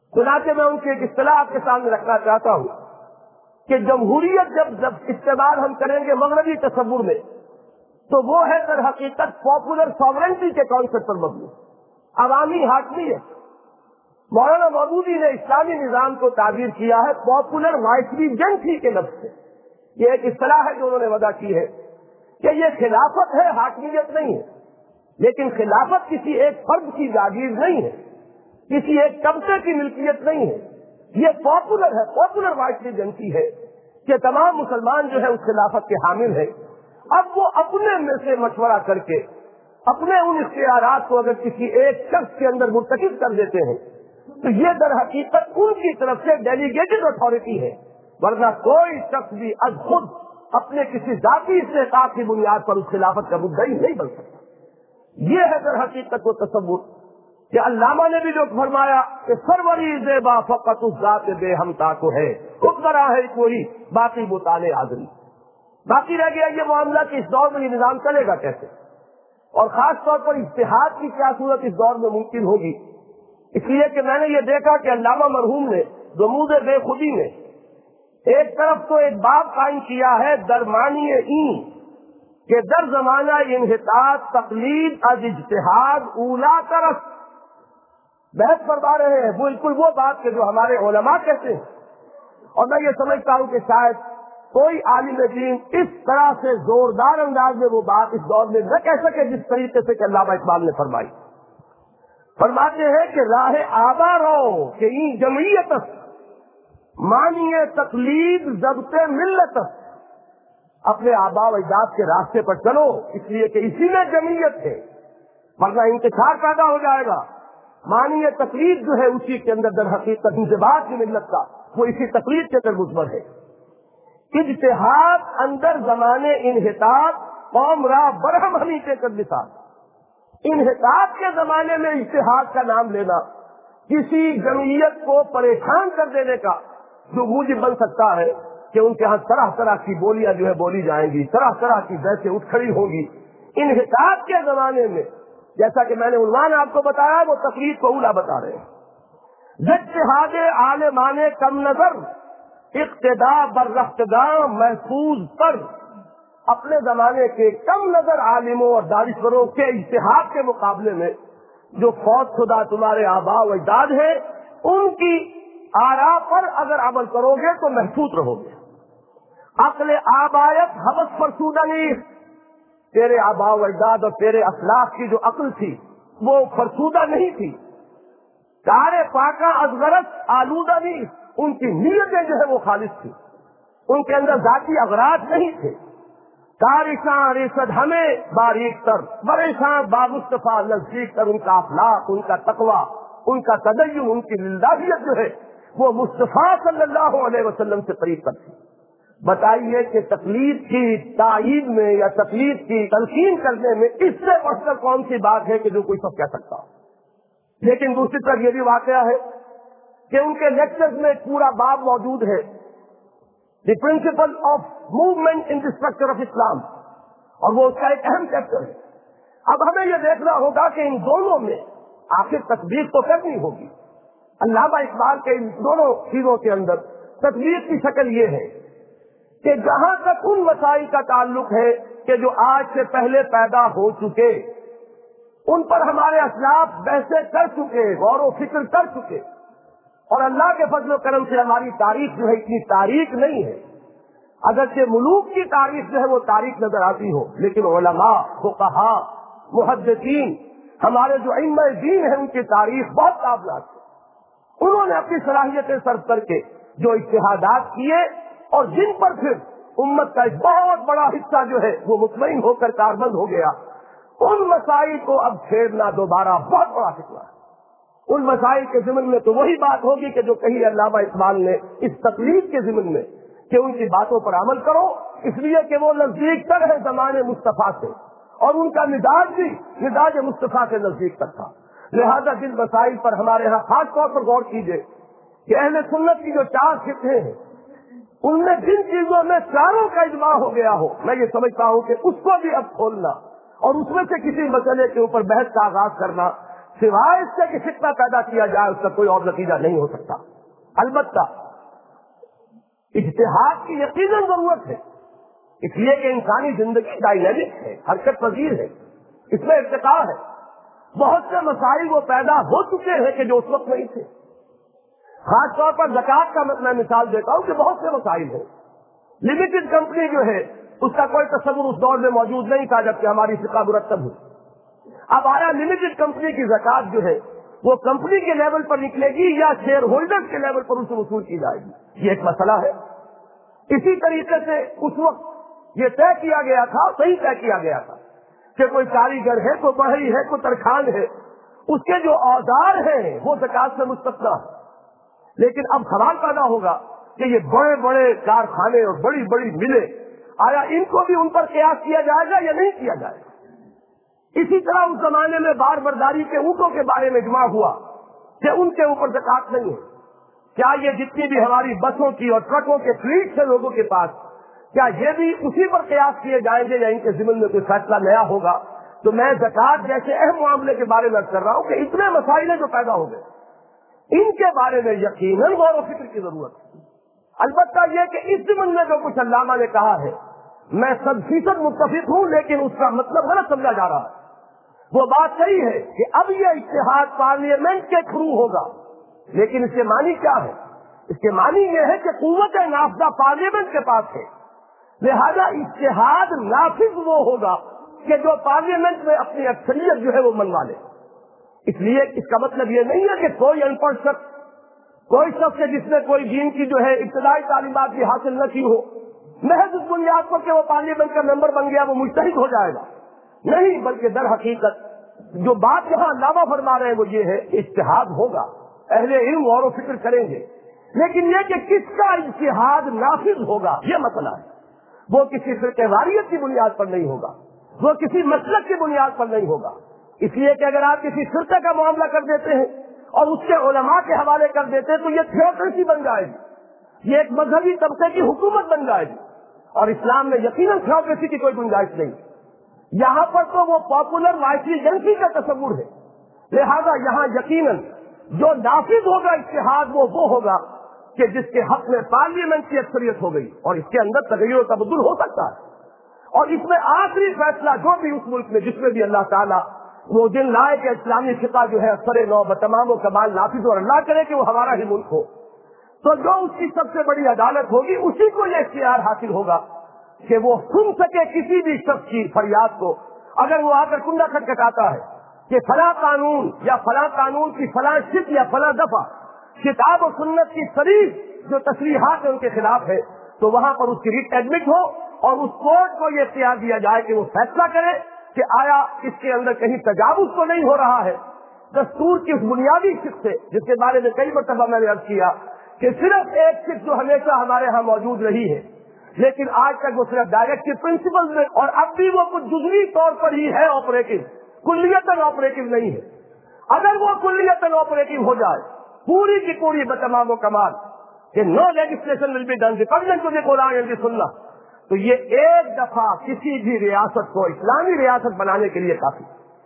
C: چنانچہ میں ان کی ایک اصطلاح آپ کے سامنے رکھنا چاہتا ہوں کہ جمہوریت جب جب استعمال ہم کریں گے مغربی تصور میں تو وہ ہے در حقیقت پاپولر ساورنٹی کے کانسیپٹ پر مبنی، عوامی حاکمیت۔ مولانا مودودی نے اسلامی نظام کو تعبیر کیا ہے پاپولر وائسریجنسی کے لفظ سے۔ یہ ایک اصطلاح ہے جو انہوں نے وضع کی ہے کہ یہ خلافت ہے، حاکمیت نہیں ہے، لیکن خلافت کسی ایک فرد کی جاگیر نہیں ہے، کسی ایک طبقے کی ملکیت نہیں ہے، یہ پاپولر ہے، پاپولر وائسریجنسی ہے کہ تمام مسلمان جو ہے اس خلافت کے حامل ہے۔ اب وہ اپنے میں سے مشورہ کر کے اپنے ان اختیارات کو اگر کسی ایک شخص کے اندر مرتکب کر دیتے ہیں تو یہ در حقیقت ان کی طرف سے ڈیلیگیٹڈ اتھارٹی ہے، ورنہ کوئی شخص بھی از خود اپنے کسی ذاتی استحقاق کی بنیاد پر اس خلافت کا مدعی نہیں بن سکتا۔ یہ ہے در حقیقت وہ تصور کہ علامہ نے بھی جو فرمایا کہ سروری زیبا فقط اس ذات بے ہمتا کو ہے، خود برا ہے کوئی باقی بتانے آدمی۔ باقی رہ گیا یہ معاملہ کہ اس دور میں یہ نظام چلے گا کیسے، اور خاص طور پر اجتہاد کی کیا صورت اس دور میں ممکن ہوگی۔ اس لیے کہ میں نے یہ دیکھا کہ علامہ مرحوم نے رموز بے خودی میں ایک طرف تو ایک باب قائم کیا ہے درمانی این کہ در زمانہ انحطاط تقلید از اجتہاد اولا طرف بحث فرما رہے ہیں، بالکل وہ بات کہ جو ہمارے علماء کہتے ہیں، اور میں یہ سمجھتا ہوں کہ شاید کوئی عالم دین اس طرح سے زوردار انداز میں وہ بات اس دور میں نہ کہہ سکے جس طریقے سے کہ علامہ اقبال نے فرمائی۔ فرماتے ہیں کہ راہ آبا رو کہ این جمعیت مانی تقلید ضبط ملت، اپنے آبا و اجداد کے راستے پر چلو، اس لیے کہ اسی میں جمعیت ہے، ورنہ انتشار پیدا ہو جائے گا۔ مانی تقلید جو ہے اسی کے اندر در حقیقت انضباط کی ملت کا وہ اسی تقلید کے اندر مضمر ہے۔ اجتہاد اندر زمانے انحطاط قوم را برہم ہمی کے مثال، انحطاط کے زمانے میں اجتہاد کا نام لینا کسی جمعیت کو پریشان کر دینے کا جو موجب بن سکتا ہے کہ ان کے ہاں طرح طرح کی بولیاں جو ہے بولی جائیں گی، طرح طرح کی بحثیں اٹھ کھڑی ہوگی۔ انحطاط کے زمانے میں جیسا کہ میں نے عنوان آپ کو بتایا وہ تقلید کو اولا بتا رہے ہیں۔ اجتہاد عالمان کم نظر اقتدا بر رفتگاں محفوظ پر، اپنے زمانے کے کم نظر عالموں اور دانشوروں کے اجتہاد کے مقابلے میں جو فوت شدہ تمہارے آباء و اجداد ہیں ان کی آراء پر اگر عمل کرو گے تو محفوظ رہو گے۔ عقل آبایت حوث فرسودہ نہیں، تیرے آباء و اجداد اور تیرے اخلاق کی جو عقل تھی وہ فرسودہ نہیں تھی، کار پاکہ از غرض آلودہ نہیں، ان کی نیتیں جو ہے وہ خالص تھی، ان کے اندر ذاتی اغراض نہیں تھے۔ کارشاں رسد ہمیں باریک تر بریشاں با مصطفیٰ نزدیک تر، ان کا اخلاق، ان کا تقوی، ان کا تدین، ان کی للہیت جو ہے وہ مصطفیٰ صلی اللہ علیہ وسلم سے قریب تر تھی۔ بتائیے کہ تقلید کی تائید میں یا تقلید کی تلقین کرنے میں اس سے بڑھ کر کون سی بات ہے کہ جو کوئی سب کہہ سکتا ہو۔ لیکن دوسری طرف یہ بھی واقعہ ہے کہ ان کے لیکچرز میں ایک پورا باب موجود ہے، the principle of movement in the structure of Islam, اور وہ اس کا ایک اہم چیپٹر ہے۔ اب ہمیں یہ دیکھنا ہوگا کہ ان دونوں میں آخر تطبیق تو کرنی ہوگی۔ علامہ اقبال کے ان دونوں چیزوں کے اندر تطبیق کی شکل یہ ہے کہ جہاں تک ان مسائل کا تعلق ہے کہ جو آج سے پہلے پیدا ہو چکے، ان پر ہمارے اسلاف بحثیں کر چکے، غور و فکر کر چکے، اور اللہ کے فضل و کرم سے ہماری تاریخ جو ہے اتنی تاریخ نہیں ہے، اگرچہ ملوک کی تاریخ جو ہے وہ تاریخ نظر آتی ہو، لیکن علماء، فقہاء، محدثین، ہمارے جو ائمہ دین ہیں ان کی تاریخ بہت تابناک ہے۔ انہوں نے اپنی صلاحیتیں صرف کر کے جو اجتہادات کیے اور جن پر پھر امت کا ایک بہت بڑا حصہ جو ہے وہ مطمئن ہو کر کاربند ہو گیا، ان مسائل کو اب چھیڑنا دوبارہ بہت بڑا فکرہ ہے۔ ان مسائل کے ضمن میں تو وہی بات ہوگی کہ جو کہی علامہ اقبال نے اس تقلید کے ضمن میں کہ ان کی باتوں پر عمل کرو، اس لیے کہ وہ نزدیک تر ہے زمانے مصطفیٰ سے، اور ان کا مزاج بھی مزاج مصطفیٰ سے نزدیک تر تھا۔ لہذا جن مسائل پر ہمارے ہاں خاص طور پر غور کیجیے کہ اہل سنت کی جو چار فقہیں ہیں ان میں جن چیزوں میں چاروں کا اجماع ہو گیا ہو، میں یہ سمجھتا ہوں کہ اس کو بھی اب کھولنا اور اس میں سے کسی مسئلے کے اوپر بحث کا آغاز کرنا سوائے اس سے کہ فتنہ پیدا کیا جائے اس کا کوئی اور نتیجہ نہیں ہو سکتا. البتہ اجتہاد کی یقیناً ضرورت ہے، اس لیے کہ انسانی زندگی ڈائنامک ہے، حرکت پذیر ہے، اس میں ارتقاء ہے. بہت سے مسائل وہ پیدا ہو چکے ہیں کہ جو اس وقت نہیں تھے. خاص طور پر زکوٰۃ کا میں مثال دیتا ہوں کہ بہت سے مسائل ہیں. لمیٹڈ کمپنی جو ہے اس کا کوئی تصور اس دور میں موجود نہیں تھا جبکہ ہماری فقہ مرتب ہوئی. اب آیا لمیٹڈ کمپنی کی زکوٰۃ جو ہے وہ کمپنی کے لیول پر نکلے گی یا شیئر ہولڈر کے لیول پر اسے وصول کی جائے گی، یہ ایک مسئلہ ہے. اسی طریقے سے اس وقت یہ طے کیا گیا تھا، صحیح طے کیا گیا تھا کہ کوئی کاریگر ہے، کوئی بڑھئی ہے، کوئی ترخان ہے، اس کے جو اوزار ہیں وہ زکوٰۃ سے مستثنیٰ ہے. لیکن اب سوال پیدا ہوگا کہ یہ بڑے بڑے کارخانے اور بڑی بڑی ملیں، آیا ان کو بھی ان پر قیاس کیا جائے گا یا نہیں کیا جائے گا؟ اسی طرح اس زمانے میں بار برداری کے اونٹوں کے بارے میں اجماع ہوا کہ ان کے اوپر زکوٰۃ نہیں ہے. کیا یہ جتنی بھی ہماری بسوں کی اور ٹرکوں کے فلیٹ ہے لوگوں کے پاس، کیا یہ بھی اسی پر قیاس کیے جائیں گے یا ان کے ضمن میں کوئی فیصلہ نیا ہوگا؟ تو میں زکوٰۃ جیسے اہم معاملے کے بارے میں کر رہا ہوں کہ اتنے مسائل جو پیدا ہو گئے ان کے بارے میں یقیناً غور و فکر کی ضرورت ہے. البتہ یہ کہ اس ضمن میں جو کچھ علامہ نے کہا ہے میں سب فیصد متفق ہوں، لیکن اس کا مطلب غلط سمجھا جا رہا ہے. وہ بات صحیح ہے کہ اب یہ اتحاد پارلیمنٹ کے تھرو ہوگا، لیکن اس کے معنی کیا ہے؟ اس کے معنی یہ ہے کہ قوت نافذہ پارلیمنٹ کے پاس ہے، لہذا اتحاد نافذ وہ ہوگا کہ جو پارلیمنٹ میں اپنی اکثریت جو ہے وہ منوا لے. اس لیے اس کا مطلب یہ نہیں ہے کہ کوئی ان پڑھ شخص، کوئی شخص جس نے کوئی دین کی جو ہے ابتدائی تعلیمات بھی حاصل نہ کی ہو، محض اس بنیاد پر کہ وہ پارلیمنٹ کا ممبر بن گیا وہ مجتہد ہو جائے گا. نہیں، بلکہ در حقیقت جو بات یہاں علامہ فرما رہے ہیں وہ یہ ہے اجتہاد ہوگا، اہل علم غور و فکر کریں گے، لیکن یہ کہ کس کا اجتہاد نافذ ہوگا یہ مسئلہ ہے. وہ کسی فرقہ واریت کی بنیاد پر نہیں ہوگا، وہ کسی مسلک کی بنیاد پر نہیں ہوگا. اس لیے کہ اگر آپ کسی فرقے کا معاملہ کر دیتے ہیں اور اس کے علماء کے حوالے کر دیتے ہیں تو یہ تھیوکریسی بن جائے گی، یہ ایک مذہبی طبقے کی حکومت بن جائے گی، اور اسلام میں یقیناً تھیوکریسی کی کوئی گنجائش نہیں. یہاں پر تو وہ پاپولر وائسیجنسی کا تصور ہے، لہذا یہاں یقیناً جو نافذ ہوگا اجتہاد وہ وہ ہوگا کہ جس کے حق میں پارلیمنٹ کی اکثریت ہو گئی، اور اس کے اندر تغیر و تبدل ہو سکتا ہے. اور اس میں آخری فیصلہ جو بھی اس ملک میں جس میں بھی اللہ تعالیٰ وہ دن لائے کہ اسلامی فقہ جو ہے سر نو بتمام و کمال نافذ، اور اللہ کرے کہ وہ ہمارا ہی ملک ہو، تو جو اس کی سب سے بڑی عدالت ہوگی اسی کو یہ اختیار حاصل ہوگا کہ وہ سن سکے کسی بھی شخص کی فریاد کو. اگر وہ آ کر کنڈا کھٹکھٹاتا ہے کہ فلاں قانون یا فلاں قانون کی فلاں شق یا فلاں دفعہ کتاب و سنت کی صریح جو تصریحات ہیں ان کے خلاف ہے، تو وہاں پر اس کی ریٹ ایڈمٹ ہو اور اس کورٹ کو یہ اختیار دیا جائے کہ وہ فیصلہ کرے کہ آیا اس کے اندر کہیں تجاوز تو نہیں ہو رہا ہے دستور کی اس بنیادی شق سے، جس کے بارے میں کئی مرتبہ میں نے عرض کیا کہ صرف ایک شق جو ہمیشہ ہمارے ہاں موجود رہی ہے لیکن آج تک وہ صرف ڈائریکٹو پرنسپل میں، اور اب بھی وہ کچھ جزوی طور پر ہی ہے آپریٹو، کلیتاً آپریٹو نہیں ہے. اگر وہ کلیتاً آپریٹو ہو جائے پوری کی پوری بتمام و کمال کہ no legislation will be done dependent to the Quran and the Sunnah, تو یہ ایک دفعہ کسی بھی ریاست کو اسلامی ریاست بنانے کے لیے کافی.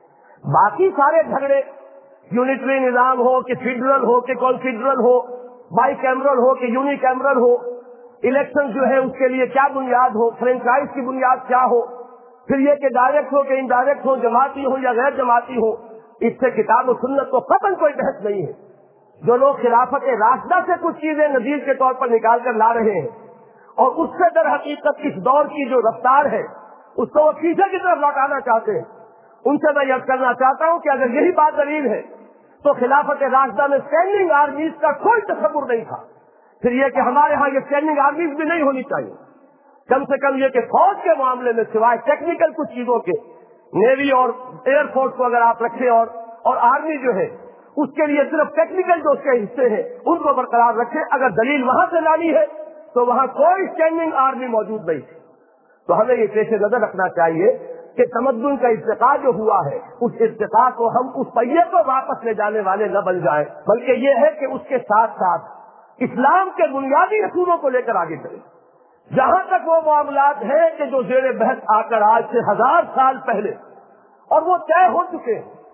C: باقی سارے جھگڑے یونٹری نظام ہو کہ فیڈرل ہو کہ کانفیڈرل ہو، بائی کیمرل ہو کہ یونی کیمرل ہو، الیکشن جو ہے اس کے لیے کیا بنیاد ہو، فرینچائز کی بنیاد کیا ہو، پھر یہ کہ ڈائریکٹ ہو کہ انڈائریکٹ ہو، جماعتی ہو یا غیر جماعتی ہو، اس سے کتاب و سنت کو قطعاً کوئی بحث نہیں ہے. جو لوگ خلافت راشدہ سے کچھ چیزیں نظیر کے طور پر نکال کر لا رہے ہیں اور اس سے در حقیقت اس دور کی جو رفتار ہے اس کو وہ پیچھے کی طرف لوٹانا چاہتے ہیں، ان سے میں یہ کرنا چاہتا ہوں کہ اگر یہی بات دلیل ہے تو خلافت راشدہ میں اسٹینڈنگ آرمیز کا کوئی تصور نہیں تھا. پھر یہ کہ ہمارے ہاں یہ اسٹینڈنگ آرمیز بھی نہیں ہونی چاہیے، کم سے کم یہ کہ فوج کے معاملے میں سوائے ٹیکنیکل کچھ چیزوں کے نیوی اور ایئر فورس کو اگر آپ رکھیں اور اور آرمی جو ہے اس کے لیے صرف ٹیکنیکل جو اس کے حصے ہیں ان کو برقرار رکھیں. اگر دلیل وہاں سے لانی ہے تو وہاں کوئی اسٹینڈنگ آرمی موجود نہیں تھی. تو ہمیں یہ پیش نظر رکھنا چاہیے کہ تمدن کا ارتقاء جو ہوا ہے اس ارتقاء کو ہم اس پہیے کو واپس لے جانے والے نہ بن جائیں، بلکہ یہ ہے کہ اس کے ساتھ ساتھ اسلام کے بنیادی اصولوں کو لے کر آگے چلیں. جہاں تک وہ معاملات ہیں کہ جو زیر بحث آ کر آج سے ہزار سال پہلے اور وہ طے ہو چکے ہیں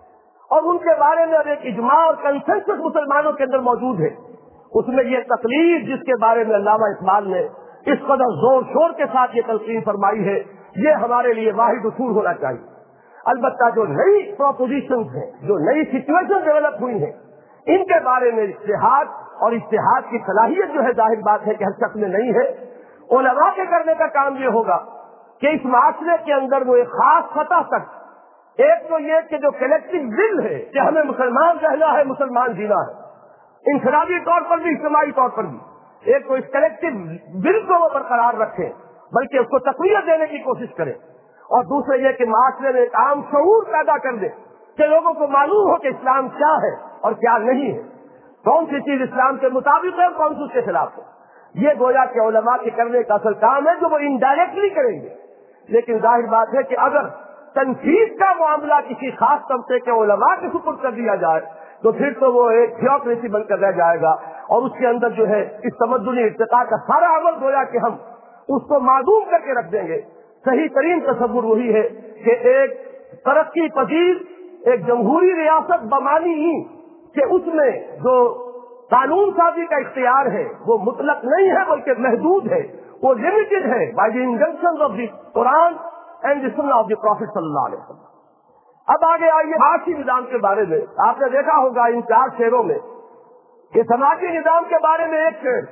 C: اور ان کے بارے میں اب ایک اجماع اور کنسنسس مسلمانوں کے اندر موجود ہے، اس میں یہ تقلید جس کے بارے میں علامہ اقبال نے اس قدر زور شور کے ساتھ یہ تلقین فرمائی ہے، یہ ہمارے لیے واحد اصول ہونا چاہیے۔ البتہ جو نئی پروپوزیشنز ہیں، جو نئی سچویشن ڈیولپ ہوئی ہیں، ان کے بارے میں اجتہاد اور اجتہاد کی صلاحیت جو ہے ظاہر بات ہے کہ ہر شخص میں نہیں ہے۔ علماء کے کرنے کا کام یہ ہوگا کہ اس معاشرے کے اندر وہ ایک خاص سطح تک، ایک تو یہ کہ جو کلیکٹو ول ہے کہ ہمیں مسلمان رہنا ہے، مسلمان جینا ہے، انفرادی طور پر بھی اجتماعی طور پر بھی، ایک تو اس کلیکٹو ول کو وہ برقرار رکھے بلکہ اس کو تقویت دینے کی کوشش کرے، اور دوسرے یہ کہ معاشرے میں ایک عام شعور پیدا کر دے کہ لوگوں کو معلوم ہو کہ اسلام کیا ہے اور کیا نہیں ہے، کون سی چیز اسلام کے مطابق ہے اور کون سی اس کے خلاف ہے۔ یہ گویا کہ علماء کے کرنے کا اصل کام ہے جو وہ انڈائریکٹلی کریں گے، لیکن ظاہر بات ہے کہ اگر تنفیذ کا معاملہ کسی خاص طبقے کے علماء کے سپرد کر دیا جائے تو پھر تو وہ ایک تھیوکریسی بن کر رہ جائے گا، اور اس کے اندر جو ہے اس تمدنی ارتقاء کا سارا عمل گویا کہ ہم اس کو معدوم کر کے رکھ دیں گے۔ صحیح ترین تصور وہی ہے کہ ایک ترقی پذیر ایک جمہوری ریاست بمانی ہی کہ اس میں جو قانون سازی کا اختیار ہے وہ مطلق نہیں ہے بلکہ محدود ہے، وہ لمیٹڈ ہے by the injunction of the Quran and the Sunnah of the prophet صلی اللہ علیہ وسلم۔ اب آگے آئیے معاشی نظام کے بارے میں۔ آپ نے دیکھا ہوگا ان چار شعروں میں کہ سماجی نظام کے بارے میں ایک شعر،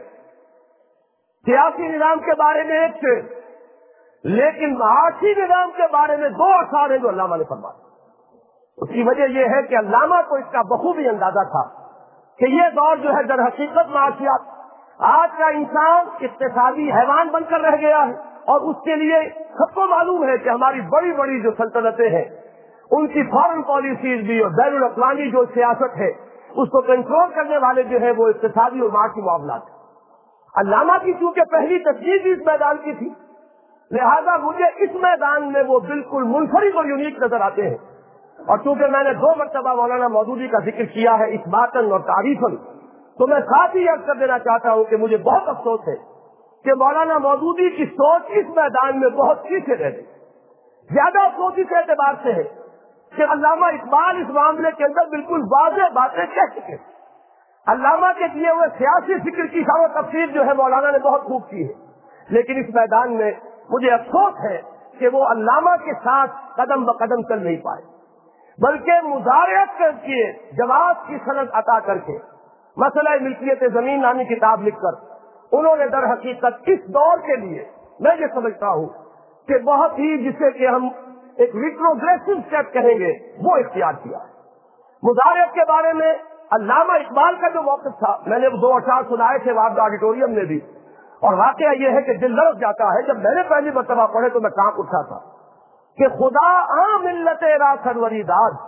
C: سیاسی نظام کے بارے میں ایک شعر، لیکن معاشی نظام کے بارے میں دو اشعار ہیں جو علامہ نے فرمائے۔ اس کی وجہ یہ ہے کہ علامہ کو اس کا بخوبی اندازہ تھا کہ یہ دور جو ہے در حقیقت معاشیات، آج کا انسان اقتصادی حیوان بن کر رہ گیا ہے، اور اس کے لیے سب کو معلوم ہے کہ ہماری بڑی بڑی جو سلطنتیں ہیں ان کی فارن پالیسیز بھی اور بین الاقوامی جو سیاست ہے اس کو کنٹرول کرنے والے جو ہے وہ اقتصادی اور معاشی معاملات ہیں۔ علامہ کی چونکہ پہلی تصویر بھی اس میدان کی تھی، لہذا مجھے اس میدان میں وہ بالکل منفرد اور یونیک نظر آتے ہیں، اور چونکہ میں نے دو مرتبہ مولانا مودودی کا ذکر کیا ہے اثباتاً اور تعریفاً، تو میں ساتھ ہی عرض کر دینا چاہتا ہوں کہ مجھے بہت افسوس ہے کہ مولانا مودودی کی سوچ اس میدان میں بہت پیچھے رہ گئی۔ زیادہ افسوس اس اعتبار سے ہے کہ علامہ اقبال اس معاملے کے اندر بالکل واضح باتیں کہہ چکے۔ علامہ کے دیے ہوئے سیاسی فکر کی شرح و تفسیر جو ہے مولانا نے بہت خوب کی ہے، لیکن اس میدان میں مجھے افسوس ہے کہ وہ علامہ کے ساتھ قدم بقدم چل نہیں پائے، بلکہ مزارعت کر کے جواز کی سند عطا کر کے مسئلہ ملکیت زمین نامی کتاب لکھ کر انہوں نے در حقیقت اس دور کے لیے میں یہ سمجھتا ہوں کہ بہت ہی جسے کہ ہم ایک ریٹروگریسو اسٹیپ کہیں گے وہ اختیار کیا ہے۔ مزارعت کے بارے میں علامہ اقبال کا جو موقف تھا، میں نے دو اشعار سنائے تھے وہاں آڈیٹوریم میں بھی، اور واقعہ یہ ہے کہ دل لرز جاتا ہے۔ جب میں نے پہلی مرتبہ پڑھے تو میں کانپ اٹھا تھا کہ خدا عام ملت را سروری داد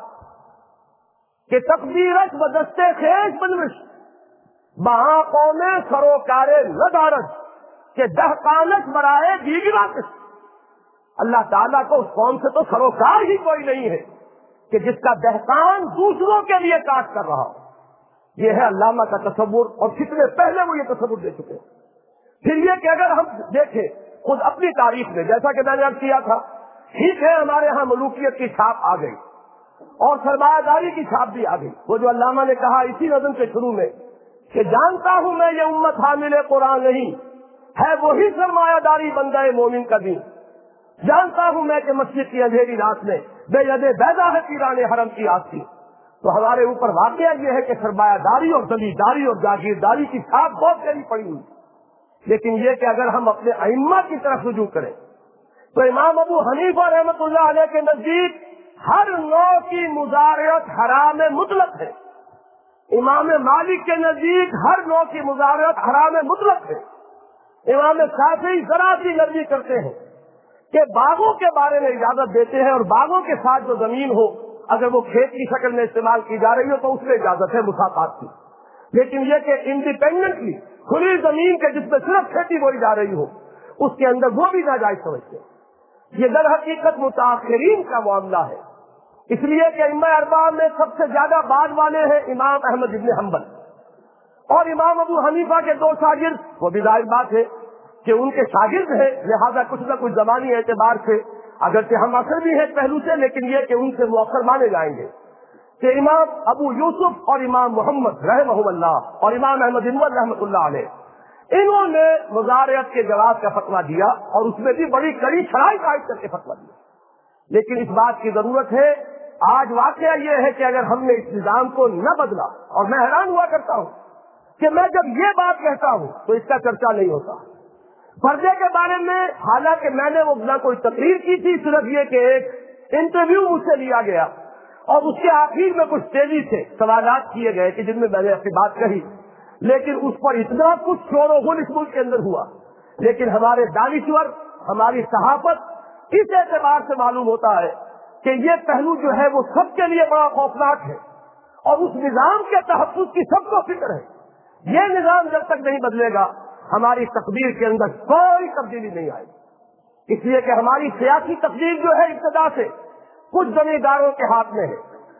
C: کہ تقدیرش بدستے خیش بنوش بہاں قوم سروکارے ندارت کہ دہقانش برائے دیگراتش۔ اللہ تعالیٰ کو اس قوم سے تو سروکار ہی کوئی نہیں ہے کہ جس کا دہقان دوسروں کے لیے کاٹ کر رہا ہو۔ یہ ہے علامہ کا تصور، اور کتنے پہلے وہ یہ تصور دے چکے ہیں۔ پھر یہ کہ اگر ہم دیکھیں خود اپنی تاریخ میں، جیسا کہ میں نے عرض کیا تھا، ٹھیک ہے ہمارے ہاں ملوکیت کی چھاپ آ گئی اور سرمایہ داری کی چھاپ بھی آ گئی، وہ جو علامہ نے کہا اسی نظم کے شروع میں کہ جانتا ہوں میں یہ امت حامل قرآن نہیں ہے، وہی سرمایہ داری بندہ مومن کا دین، جانتا ہوں میں کہ مسجد کی اندھیری رات میں بے یدے بیدا ہے پیران حرم کی آستی۔ تو ہمارے اوپر واقعہ یہ ہے کہ سرمایہ داری اور زمینداری اور جاگیرداری کی چھاپ بہت گہری پڑی ہوئی، لیکن یہ کہ اگر ہم اپنے ائمہ کی طرف رجوع کریں تو امام ابو حنیفہ رحمۃ اللہ علیہ کے نزدیک ہر نوع کی مزارعت حرام مطلق ہے، امام مالک کے نزدیک ہر نوع کی مزارعت حرام مطلق ہے، امام شافعی ذرا سی نرمی کرتے ہیں کہ باغوں کے بارے میں اجازت دیتے ہیں، اور باغوں کے ساتھ جو زمین ہو اگر وہ کھیت کی شکل میں استعمال کی جا رہی ہو تو اس میں اجازت ہے مساقات کی، لیکن یہ کہ انڈیپینڈنٹلی کھلی زمین کے جس میں صرف کھیتی بوئی جا رہی ہو اس کے اندر وہ بھی ناجائز سمجھتے ہیں۔ یہ در حقیقت متاخرین کا معاملہ ہے، اس لیے کہ ائمہ اربعہ میں سب سے زیادہ بعد والے ہیں امام احمد ابن حنبل، اور امام ابو حنیفہ کے دو شاگرد، وہ بھی ظاہر بات ہے کہ ان کے شاگرد ہیں، لہذا کچھ نہ کچھ زمانی اعتبار سے اگرچہ ہم اثر بھی ہیں پہلو سے، لیکن یہ کہ ان سے مؤخر مانے جائیں گے۔ کہ امام ابو یوسف اور امام محمد رحمہ اللہ اور امام احمد انور رحمۃ اللہ علیہ، انہوں نے مزارعت کے جواز کا فتویٰ دیا اور اس میں بھی بڑی کڑی شرائط عائد کر کے فتویٰ دیا. لیکن اس بات کی ضرورت ہے، آج واقعہ یہ ہے کہ اگر ہم نے اس نظام کو نہ بدلا، اور میں حیران ہوا کرتا ہوں کہ میں جب یہ بات کہتا ہوں تو اس کا چرچا نہیں ہوتا. پردے کے بارے میں حالانکہ میں نے وہ نہ کوئی تقریر کی تھی، صرف یہ کہ ایک انٹرویو مجھ سے لیا گیا اور اس کے آخر میں کچھ تیزی سے سوالات کیے گئے کہ جن میں میں نے اپنی بات کہی، لیکن اس پر اتنا کچھ شور و غل اس ملک کے اندر ہوا. لیکن ہمارے دانشور، ہماری صحافت اس اعتبار سے معلوم ہوتا ہے کہ یہ پہلو جو ہے وہ سب کے لیے بڑا خوفناک ہے اور اس نظام کے تحفظ کی سب کو فکر ہے. یہ نظام جب تک نہیں بدلے گا ہماری تقدیر کے اندر کوئی تبدیلی نہیں آئے گی، اس لیے کہ ہماری سیاسی تقدیر جو ہے ابتدا سے کچھ زمینداروں کے ہاتھ میں ہے،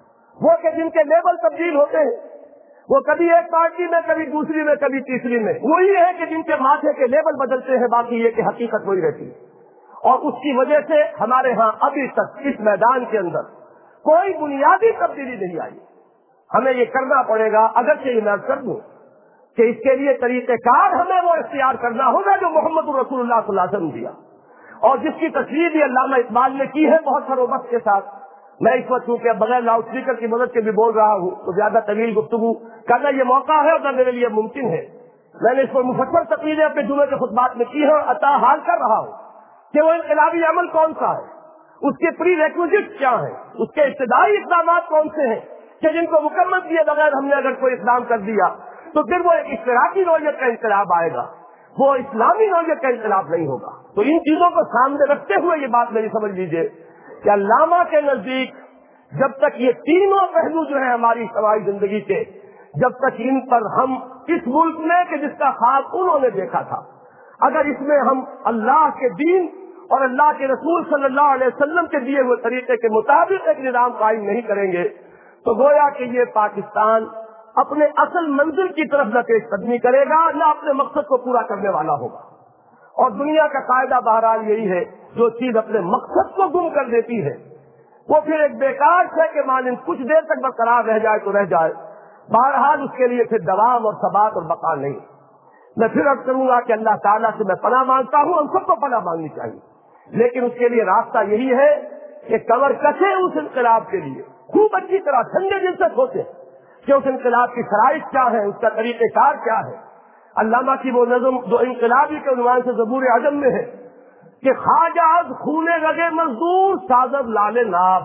C: وہ کہ جن کے لیبل تبدیل ہوتے ہیں، وہ کبھی ایک پارٹی میں، کبھی دوسری میں، کبھی تیسری میں، وہی ہے کہ جن کے ماتھے کے لیبل بدلتے ہیں، باقی یہ کہ حقیقت وہی رہتی ہے. اور اس کی وجہ سے ہمارے ہاں ابھی تک اس میدان کے اندر کوئی بنیادی تبدیلی نہیں آئی. ہمیں یہ کرنا پڑے گا، اگرچہ یہ میں کر دوں کہ اس کے لیے طریقہ کار ہمیں وہ اختیار کرنا ہوگا جو محمد رسول اللہ صلی اللہ علیہ وسلم دیا، اور جس کی تصویر بھی علامہ اقبال نے کی ہے بہت سروبت کے ساتھ. میں اس وقت چونکہ بغیر لاؤڈ اسپیکر کی مدد کے بھی بول رہا ہوں تو زیادہ طویل گفتگو کرنا یہ موقع ہے اور میرے لیے ممکن ہے. میں نے اس پر مفصل تقریریں اپنے جمعے کے خطبات میں کی ہیں اور عطا حال کر رہا ہوں کہ وہ انقلابی عمل کون سا ہے، اس کے پری ریکوزٹ کیا ہیں، اس کے ابتدائی اقدامات کون سے ہیں کہ جن کو مکمل کیے بغیر ہم نے اگر کوئی اقدام کر دیا تو پھر وہ ایک اشتراکی نوعیت کا انقلاب آئے گا، وہ اسلامی نوعیت کا انقلاب نہیں ہوگا. تو ان چیزوں کو سامنے رکھتے ہوئے یہ بات میری سمجھ لیجیے کہ علامہ کے نزدیک جب تک یہ تینوں پہلو جو ہیں ہماری اجتماعی زندگی کے، جب تک ان پر ہم اس ملک میں کہ جس کا خواب انہوں نے دیکھا تھا، اگر اس میں ہم اللہ کے دین اور اللہ کے رسول صلی اللہ علیہ وسلم کے دیے ہوئے طریقے کے مطابق ایک نظام قائم نہیں کریں گے تو گویا کہ یہ پاکستان اپنے اصل منزل کی طرف نہ پیش قدمی کرے گا، نہ اپنے مقصد کو پورا کرنے والا ہوگا. اور دنیا کا قاعدہ بہرحال یہی ہے، جو چیز اپنے مقصد کو گم کر دیتی ہے وہ پھر ایک بیکار ہے کہ مانند کچھ دیر تک برقرار رہ جائے تو رہ جائے، بہرحال اس کے لیے پھر دوام اور ثبات اور بقا نہیں. میں پھر عرض کروں گا کہ اللہ تعالیٰ سے میں پناہ مانگتا ہوں، ہم سب کو پناہ مانگنی چاہیے، لیکن اس کے لیے راستہ یہی ہے کہ کمر کسے اس انقلاب کے لیے خوب اچھی طرح ٹھنڈے دل سے سوچے کہ اس انقلاب کی شرائط کیا ہے، اس کا طریقہ کار کیا ہے. علامہ کی وہ نظم جو انقلابی کے عنوان سے زبور عجم میں ہے کہ خواجہ از خونے لگے مزدور سازد لال ناب،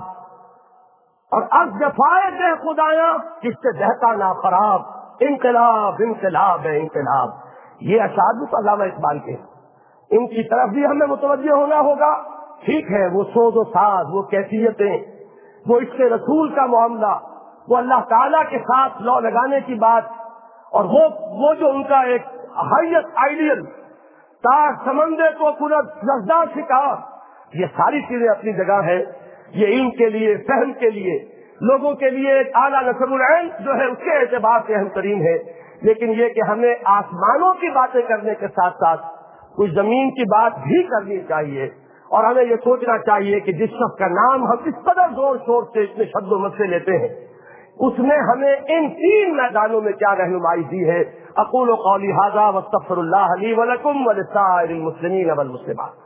C: اور از جفائے دہ خدایا جس سے دہتا نا خراب، انقلاب انقلاب ہے انقلاب. یہ اشعار علامہ اقبال کے، ان کی طرف بھی ہمیں متوجہ ہونا ہوگا. ٹھیک ہے، وہ سوز و ساز، وہ کیفیتیں، وہ عشق رسول کا معاملہ، وہ اللہ تعالیٰ کے ساتھ لو لگانے کی بات، اور وہ وہ جو ان کا ایک ہائیسٹ آئیڈیل تار سمندے کو کنت نزدہ شکار، یہ ساری چیزیں اپنی جگہ ہے. یہ ان کے لیے، فہم کے لیے، لوگوں کے لیے ایک اعلیٰ نصب العین جو ہے اس کے اعتبار سے اہم ترین ہے. لیکن یہ کہ ہمیں آسمانوں کی باتیں کرنے کے ساتھ ساتھ کچھ زمین کی بات بھی کرنی چاہیے، اور ہمیں یہ سوچنا چاہیے کہ جس شخص کا نام ہم اس قدر زور شور سے اتنے شد و مت سے لیتے ہیں اس نے ہمیں ان تین میدانوں میں کیا رہنمائی دی ہے. اقول قولی ھذا واستغفر اللہ لی ولکم ولسائر المسلمین والمسلمات.